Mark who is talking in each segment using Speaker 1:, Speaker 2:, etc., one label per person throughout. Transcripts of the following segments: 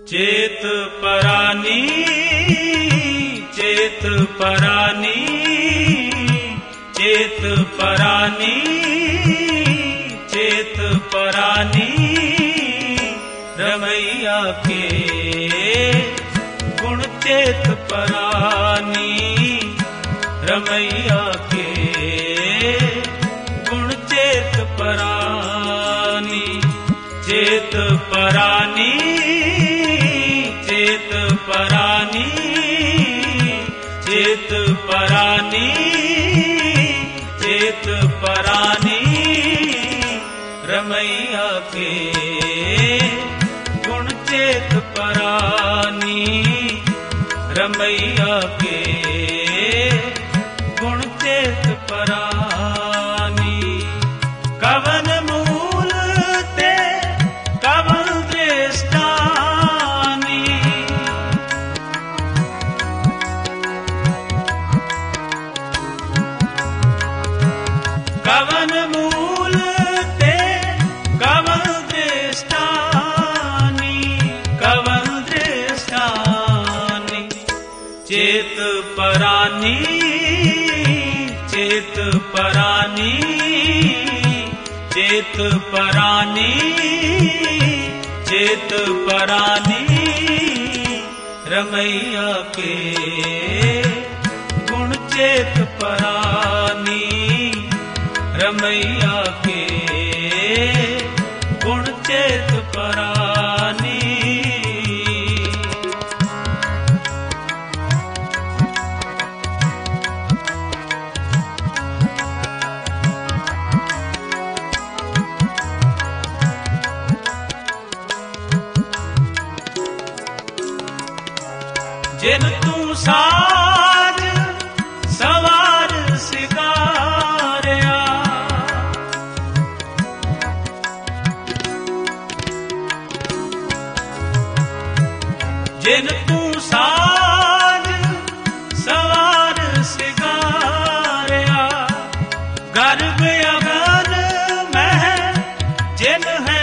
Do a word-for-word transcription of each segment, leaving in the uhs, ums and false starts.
Speaker 1: चेत परानी चेत परानी चेत परानी चेत परानी रमैया के गुण चेत परानी रमैया के गुण चेत परानी चेत परानी चेत परानी चेत परानी चेत परानी रमैया के गुण चेत परानी रमैया के गुण चेत परानी कवन मूल ते कवन दृष्टानी कवन मूल ते कवन दृष्टानी कवन दृष्टानी चेत परानी चेत परानी चेत परानी चेत परानी रमैया के गुण चेत परानी रमैया के गुण चेत परानी जिन तू साज सवार सिगारिया जिन तू साज सवार सिगारिया गर्भ अगन में जिन है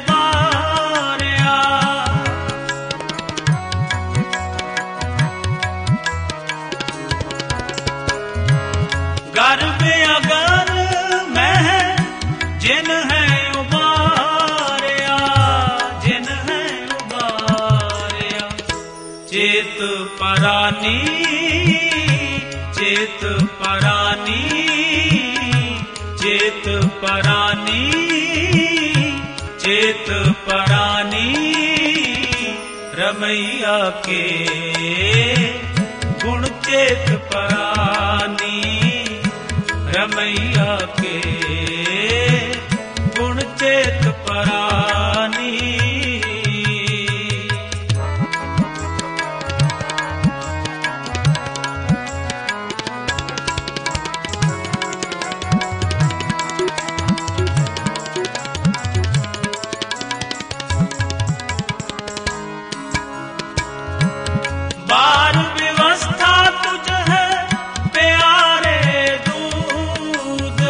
Speaker 1: गर्भ अगन में जिन है उबारिया जिन है उबारिया चेत परानी चेत परानी चेत परानी चेत परानी रमैया के गुण चेत परानी रमैया के गुण चेत परानी बार व्यवस्था तुझ है प्यारे दूध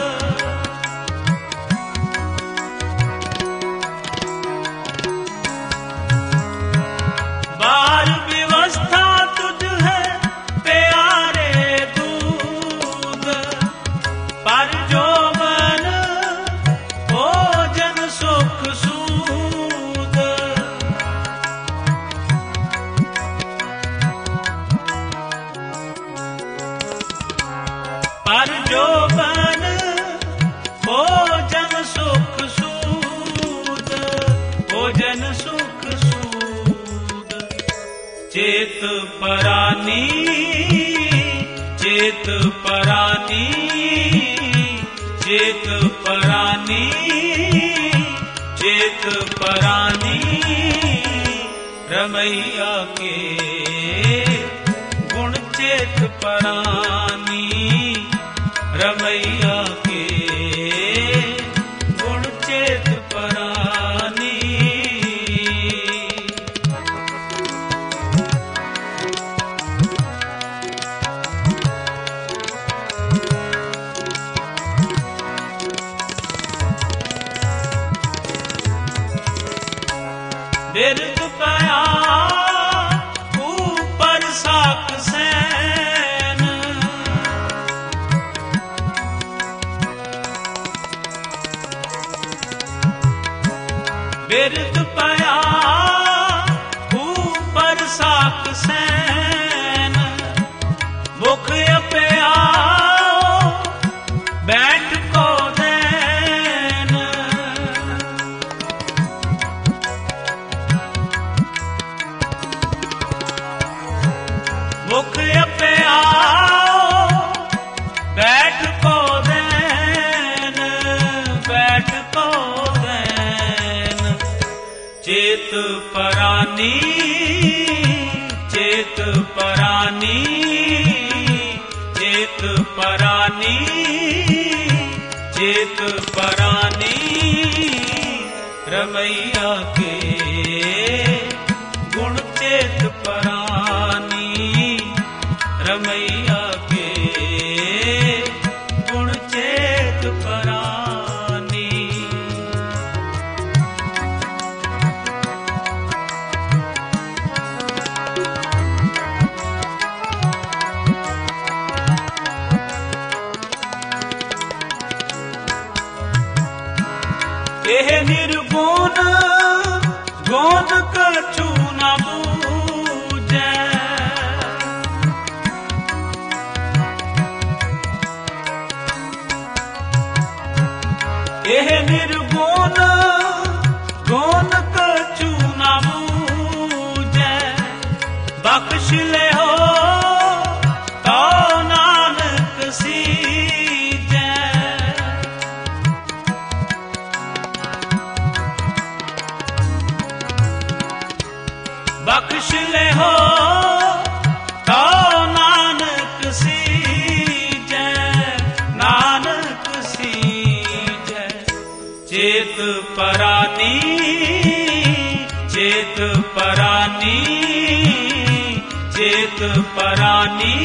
Speaker 1: बार व्यवस्था तुझ है प्यारे दूध पर जो मन भोजन सुख सूद पर जो बन भोजन सुख सूद भोजन सुख सूद चेत परानी चेत परानी चेत परानी चेत परानी रमैया के गुण चेत परानी रमैया के गुण चेत परानी बिरद पया ऊपर साक सैन, बिरद पया ऊपर साक सैन, मुख अपया बैठ को दैन, मुख अपया बैठ को दैन, बैठ को दैन। चेत परानी चेत परानी चेत परानी चेत परानी, रमैया के गुण चेत परानी, रमैया के गुण चेत परानी। एह निर्गुण गुण कछु न बूझै, एह निर्गुण गुण कछु न बूझै, बख्श ले हो तो नानक सीजै, बख्श ले हो तो नानक सीजै, नानक सीजै। चेत परानी चेत परानी चेत परानी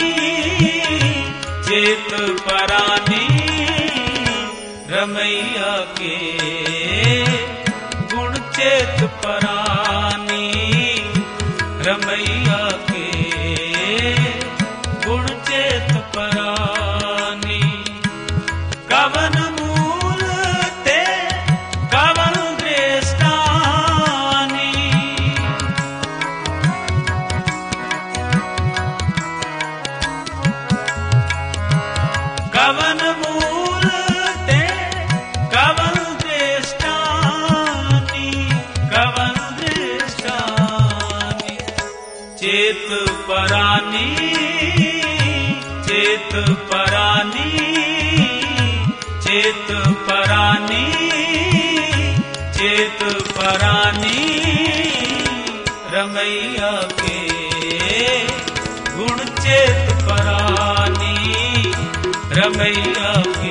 Speaker 1: चेत परानी, रमैया के गुण चेत परानी, रमैया के गुण चेत परानी। कवन मूल ते कवन दृष्टानी, कवन मूल ते कवन दृष्टानी, कवन दृष्टानी। चेत परानी चेत परानी चेत परानी चेत परानी, रमैया के गुण चेत परानी, रमैया के